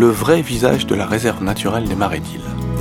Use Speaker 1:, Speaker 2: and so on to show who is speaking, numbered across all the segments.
Speaker 1: le vrai visage de la réserve naturelle des Marais d'Île.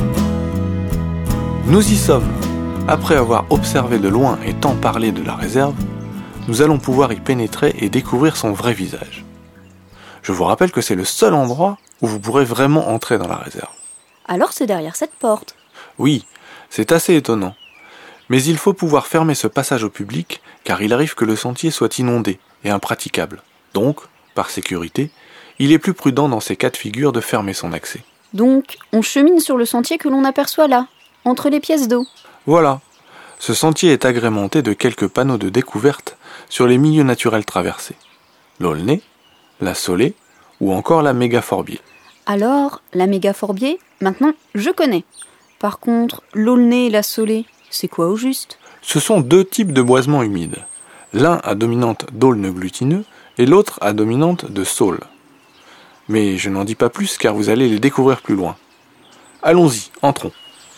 Speaker 1: Nous y sommes. Après avoir observé de loin et tant parlé de la réserve, nous allons pouvoir y pénétrer et découvrir son vrai visage. Je vous rappelle que c'est le seul endroit où vous pourrez vraiment entrer dans la réserve.
Speaker 2: Alors c'est derrière cette porte.
Speaker 1: Oui, c'est assez étonnant. Mais il faut pouvoir fermer ce passage au public, car il arrive que le sentier soit inondé et impraticable. Donc, par sécurité, il est plus prudent dans ces cas de figure de fermer son accès.
Speaker 2: Donc, on chemine sur le sentier que l'on aperçoit là, entre les pièces d'eau.
Speaker 1: Voilà. Ce sentier est agrémenté de quelques panneaux de découverte sur les milieux naturels traversés. L'aulnay, la Saulée ou encore la Mégaforbier.
Speaker 2: Alors, la Mégaforbier, maintenant, je connais. Par contre, l'aulnay et la Saulée, c'est quoi au juste ?
Speaker 1: Ce sont deux types de boisements humides. L'un à dominante d'aulne glutineux et l'autre à dominante de saule. Mais je n'en dis pas plus car vous allez les découvrir plus loin. Allons-y, entrons.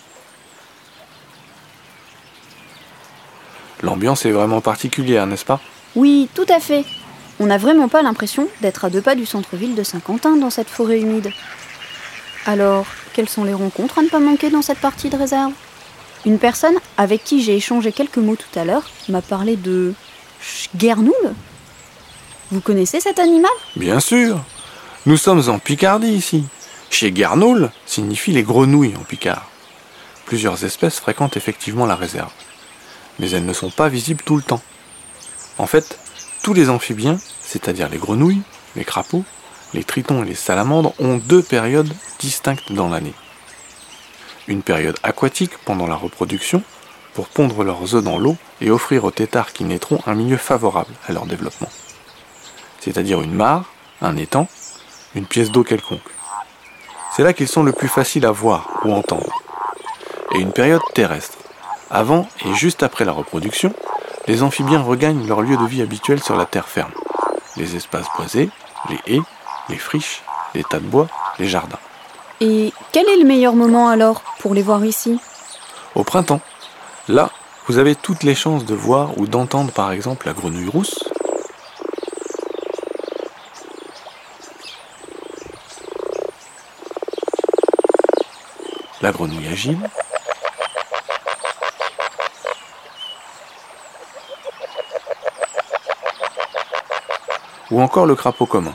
Speaker 1: L'ambiance est vraiment particulière, n'est-ce pas ?
Speaker 2: Oui, tout à fait. On n'a vraiment pas l'impression d'être à 2 pas du centre-ville de Saint-Quentin dans cette forêt humide. Alors, quelles sont les rencontres à ne pas manquer dans cette partie de réserve ? Une personne avec qui j'ai échangé quelques mots tout à l'heure m'a parlé de Schgernoul. Vous connaissez cet animal ?
Speaker 1: Bien sûr. Nous sommes en Picardie ici. Schgernoul signifie les grenouilles en picard. Plusieurs espèces fréquentent effectivement la réserve. Mais elles ne sont pas visibles tout le temps. En fait, tous les amphibiens, c'est-à-dire les grenouilles, les crapauds, les tritons et les salamandres, ont 2 périodes distinctes dans l'année. Une période aquatique pendant la reproduction, pour pondre leurs œufs dans l'eau et offrir aux têtards qui naîtront un milieu favorable à leur développement. C'est-à-dire une mare, un étang, une pièce d'eau quelconque. C'est là qu'ils sont le plus faciles à voir ou entendre. Et une période terrestre. Avant et juste après la reproduction, les amphibiens regagnent leur lieu de vie habituel sur la terre ferme. Les espaces boisés, les haies, les friches, les tas de bois, les jardins.
Speaker 2: Et quel est le meilleur moment alors pour les voir ici ?
Speaker 1: Au printemps, là, vous avez toutes les chances de voir ou d'entendre par exemple la grenouille rousse, la grenouille agile, ou encore le crapaud commun.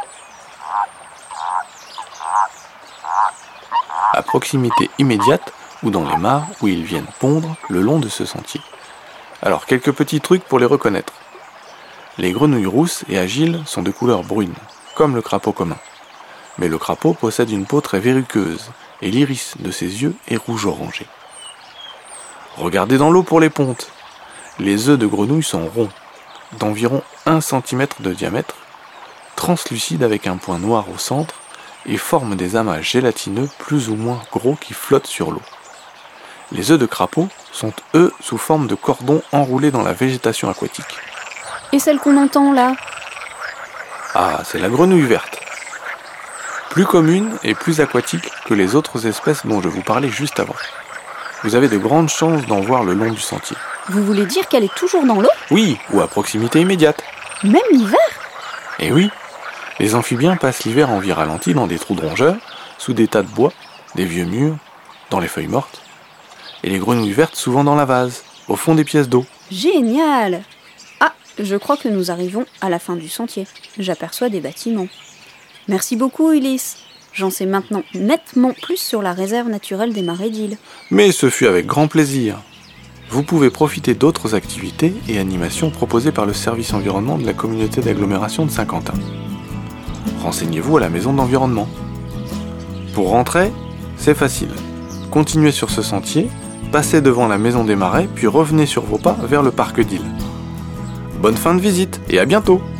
Speaker 1: À proximité immédiate ou dans les mares où ils viennent pondre le long de ce sentier. Alors, quelques petits trucs pour les reconnaître. Les grenouilles rousses et agiles sont de couleur brune, comme le crapaud commun. Mais le crapaud possède une peau très verruqueuse et l'iris de ses yeux est rouge-orangé. Regardez dans l'eau pour les pontes. Les œufs de grenouille sont ronds, d'environ 1 cm de diamètre, translucides avec un point noir au centre et forment des amas gélatineux plus ou moins gros qui flottent sur l'eau. Les œufs de crapaud sont eux sous forme de cordons enroulés dans la végétation aquatique.
Speaker 2: Et celle qu'on entend là ?
Speaker 1: Ah, c'est la grenouille verte. Plus commune et plus aquatique que les autres espèces dont je vous parlais juste avant. Vous avez de grandes chances d'en voir le long du sentier.
Speaker 2: Vous voulez dire qu'elle est toujours dans l'eau ?
Speaker 1: Oui, ou à proximité immédiate.
Speaker 2: Même l'hiver ?
Speaker 1: Eh oui, les amphibiens passent l'hiver en vie ralentie dans des trous de rongeurs, sous des tas de bois, des vieux murs, dans les feuilles mortes. Et les grenouilles vertes souvent dans la vase, au fond des pièces d'eau.
Speaker 2: Génial ! Ah, je crois que nous arrivons à la fin du sentier. J'aperçois des bâtiments. Merci beaucoup, Ulysse. J'en sais maintenant nettement plus sur la réserve naturelle des Marais d'Île.
Speaker 1: Mais ce fut avec grand plaisir. Vous pouvez profiter d'autres activités et animations proposées par le service environnement de la communauté d'agglomération de Saint-Quentin. Renseignez-vous à la maison d'environnement. Pour rentrer, c'est facile. Continuez sur ce sentier, passez devant la maison des Marais, puis revenez sur vos pas vers le parc d'Île. Bonne fin de visite et à bientôt!